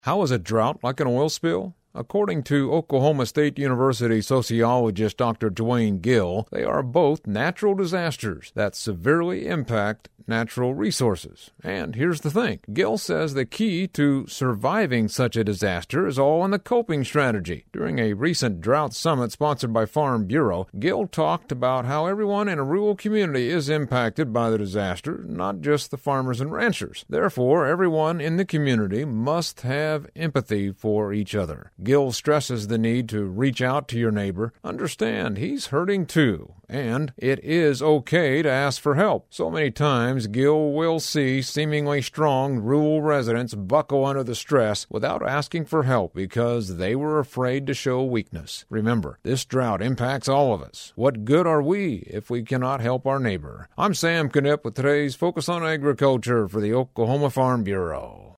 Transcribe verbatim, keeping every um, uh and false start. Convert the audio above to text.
How is a drought like an oil spill? According to Oklahoma State University sociologist Doctor Dwayne Gill, they are both natural disasters that severely impact natural resources. And here's the thing. Gill says the key to surviving such a disaster is all in the coping strategy. During a recent drought summit sponsored by Farm Bureau, Gill talked about how everyone in a rural community is impacted by the disaster, not just the farmers and ranchers. Therefore, everyone in the community must have empathy for each other. Gill stresses the need to reach out to your neighbor, understand he's hurting too, and it is okay to ask for help. So many times, Gill will see seemingly strong rural residents buckle under the stress without asking for help because they were afraid to show weakness. Remember, this drought impacts all of us. What good are we if we cannot help our neighbor? I'm Sam Knipp with today's Focus on Agriculture for the Oklahoma Farm Bureau.